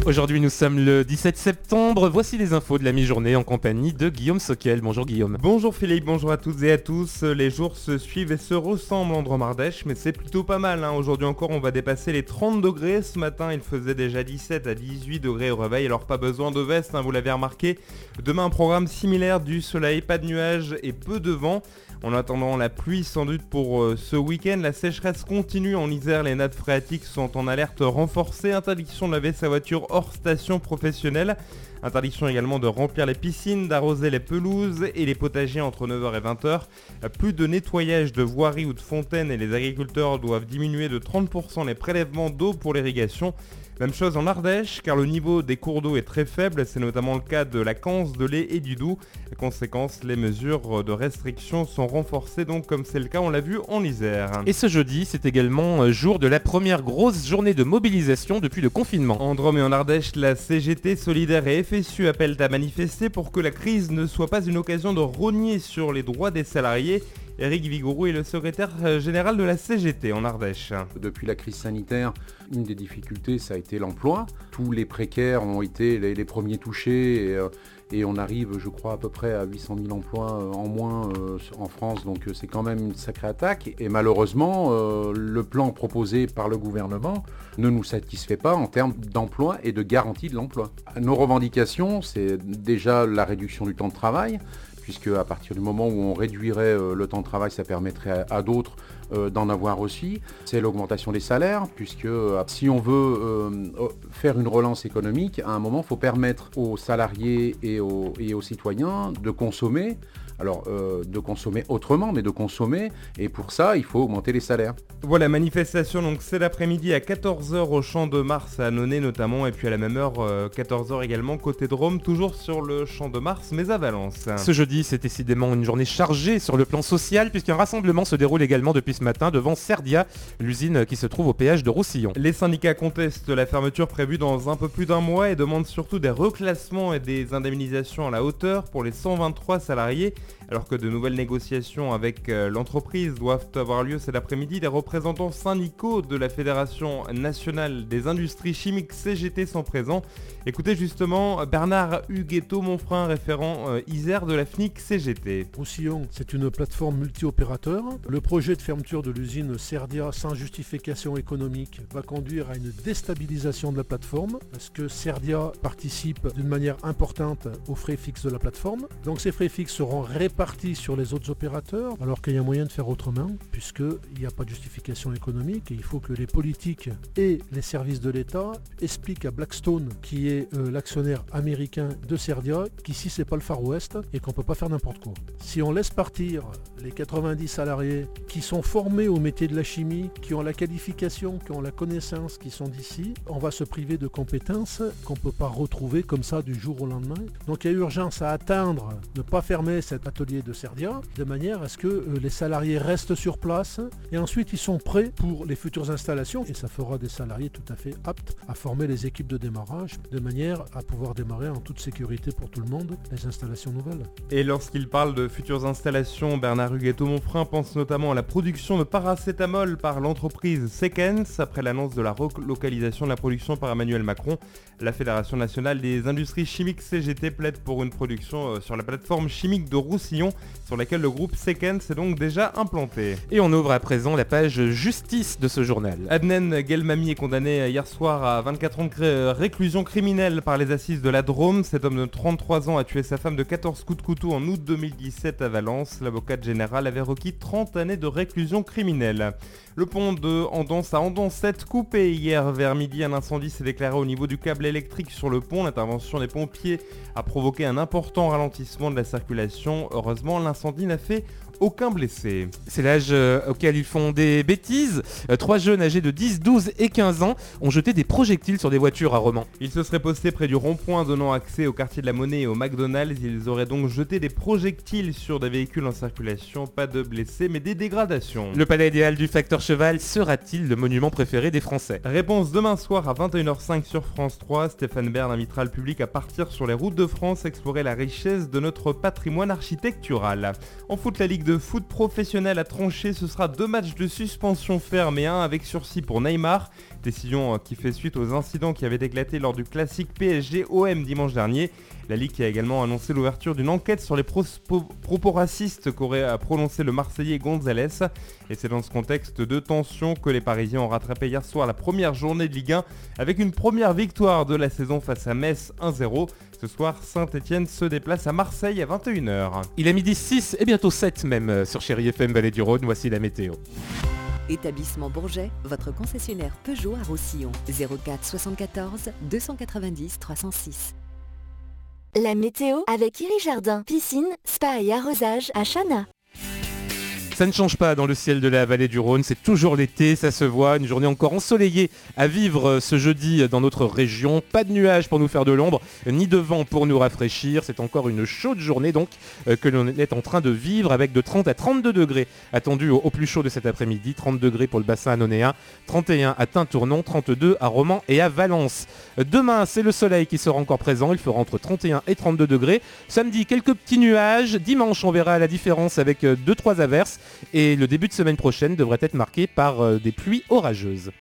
Aujourd'hui, nous sommes le 17 septembre. Voici les infos de la mi-journée en compagnie de Guillaume Soquel. Bonjour Guillaume. Bonjour Philippe, bonjour à toutes et à tous. Les jours se suivent et se ressemblent en Drôme-Ardèche, mais c'est plutôt pas mal. Aujourd'hui encore, on va dépasser les 30 degrés. Ce matin, il faisait déjà 17 à 18 degrés au réveil, alors pas besoin de veste, vous l'avez remarqué. Demain, un programme similaire, du soleil, pas de nuages et peu de vent. En attendant la pluie sans doute pour ce week-end, la sécheresse continue en Isère, les nappes phréatiques sont en alerte renforcée, interdiction de laver sa voiture hors station professionnelle, interdiction également de remplir les piscines, d'arroser les pelouses et les potagers entre 9h et 20h, plus de nettoyage de voiries ou de fontaines et les agriculteurs doivent diminuer de 30% les prélèvements d'eau pour l'irrigation. Même chose en Ardèche, car le niveau des cours d'eau est très faible, c'est notamment le cas de la Canse, de l'Ay et du Doubs. Conséquence, les mesures de restriction sont renforcées, donc comme c'est le cas, on l'a vu en Isère. Et ce jeudi, c'est également jour de la première grosse journée de mobilisation depuis le confinement. En Drôme et en Ardèche, la CGT Solidaire et FSU appellent à manifester pour que la crise ne soit pas une occasion de rogner sur les droits des salariés. Éric Vigouroux est le secrétaire général de la CGT en Ardèche. Depuis la crise sanitaire, une des difficultés, ça a été l'emploi. Tous les précaires ont été les premiers touchés et on arrive, je crois, à peu près à 800 000 emplois en moins en France. Donc c'est quand même une sacrée attaque. Et malheureusement, le plan proposé par le gouvernement ne nous satisfait pas en termes d'emploi et de garantie de l'emploi. Nos revendications, c'est déjà la réduction du temps de travail, puisque à partir du moment où on réduirait le temps de travail, ça permettrait à d'autres d'en avoir aussi. C'est l'augmentation des salaires, puisque si on veut faire une relance économique, à un moment, il faut permettre aux salariés et aux citoyens de consommer. Alors, de consommer autrement, mais de consommer, et pour ça, il faut augmenter les salaires. Voilà, manifestation, donc c'est l'après-midi à 14h au Champ de Mars à Nonay notamment, et puis à la même heure, 14h également, côté Drôme, toujours sur le Champ de Mars, mais à Valence. Ce jeudi, c'est décidément une journée chargée sur le plan social, puisqu'un rassemblement se déroule également depuis ce matin devant Cerdia, l'usine qui se trouve au péage de Roussillon. Les syndicats contestent la fermeture prévue dans un peu plus d'un mois et demandent surtout des reclassements et des indemnisations à la hauteur pour les 123 salariés. Alors que de nouvelles négociations avec l'entreprise doivent avoir lieu cet après-midi, les représentants syndicaux de la Fédération nationale des industries chimiques CGT sont présents. Écoutez justement Bernard Huguetto, mon frère référent Isère de la FNIC CGT. Roussillon, c'est une plateforme multi-opérateur. Le projet de fermeture de l'usine Cerdia sans justification économique va conduire à une déstabilisation de la plateforme parce que Cerdia participe d'une manière importante aux frais fixes de la plateforme. Donc ces frais fixes seront répartis sur les autres opérateurs, alors qu'il y a moyen de faire autrement, puisqu'il n'y a pas de justification économique et il faut que les politiques et les services de l'État expliquent à Blackstone, qui est l'actionnaire américain de Cerdia, qu'ici c'est pas le Far West et qu'on peut pas faire n'importe quoi. Si on laisse partir les 90 salariés qui sont formés au métier de la chimie, qui ont la qualification, qui ont la connaissance, qui sont d'ici, on va se priver de compétences qu'on peut pas retrouver comme ça du jour au lendemain. Donc il y a urgence à atteindre, ne pas fermer cet atelier de Cerdia, de manière à ce que les salariés restent sur place et ensuite ils sont prêts pour les futures installations et ça fera des salariés tout à fait aptes à former les équipes de démarrage de manière à pouvoir démarrer en toute sécurité pour tout le monde les installations nouvelles. Et lorsqu'il parle de futures installations, Bernard Huguetto Monfrein pense notamment à la production de paracétamol par l'entreprise Sekens après l'annonce de la relocalisation de la production par Emmanuel Macron. La Fédération nationale des industries chimiques CGT plaide pour une production sur la plateforme chimique de Roussillon sur laquelle le groupe Sekens est donc déjà implanté. Et on ouvre à présent la page justice de ce journal. Adnen Gelmami est condamné hier soir à 24 ans de réclusion criminelle par les assises de la Drôme. Cet homme de 33 ans a tué sa femme de 14 coups de couteau en août 2017 à Valence. L'avocate générale avait requis 30 années de réclusion criminelle. Le pont de Andance à Andance-7 coupé hier vers midi. Un incendie s'est déclaré au niveau du câble électrique sur le pont. L'intervention des pompiers a provoqué un important ralentissement de la circulation. Heureusement, l'incendie n'a fait aucun blessé. C'est l'âge auquel ils font des bêtises. 3 jeunes âgés de 10, 12 et 15 ans ont jeté des projectiles sur des voitures à Romans. Ils se seraient postés près du rond-point donnant accès au quartier de la Monnaie et au McDonald's. Ils auraient donc jeté des projectiles sur des véhicules en circulation. Pas de blessés, mais des dégradations. Le palais idéal du facteur cheval sera-t-il le monument préféré des Français ? Réponse demain soir à 21h05 sur France 3. Stéphane Bern invitera le public à partir sur les routes de France, explorer la richesse de notre patrimoine architectural. En foot, la Ligue de foot professionnel a tranché. Ce sera 2 matchs de suspension ferme et 1 avec sursis pour Neymar. Décision qui fait suite aux incidents qui avaient éclaté lors du classique PSG-OM dimanche dernier. La Ligue qui a également annoncé l'ouverture d'une enquête sur les propos racistes qu'aurait prononcé le Marseillais Gonzalez. Et c'est dans ce contexte de tension que les Parisiens ont rattrapé hier soir la première journée de Ligue 1 avec une première victoire de la saison face à Metz 1-0. Ce soir, Saint-Etienne se déplace à Marseille à 21h. Il est midi 6 et bientôt 7 même sur Chéri FM Vallée du Rhône. Voici la météo. Établissement Bourget, votre concessionnaire Peugeot à Roussillon. 04 74 290 306. La météo avec Iri Jardin, piscine, spa et arrosage à Chana. Ça ne change pas dans le ciel de la vallée du Rhône, c'est toujours l'été, ça se voit, une journée encore ensoleillée à vivre ce jeudi dans notre région. Pas de nuages pour nous faire de l'ombre, ni de vent pour nous rafraîchir. C'est encore une chaude journée donc que l'on est en train de vivre avec de 30 à 32 degrés attendus au plus chaud de cet après-midi. 30 degrés pour le bassin annonéen, 31 à Tintournon, 32 à Romans et à Valence. Demain, c'est le soleil qui sera encore présent, il fera entre 31 et 32 degrés. Samedi, quelques petits nuages. Dimanche, on verra la différence avec 2-3 averses. Et le début de semaine prochaine devrait être marqué par des pluies orageuses.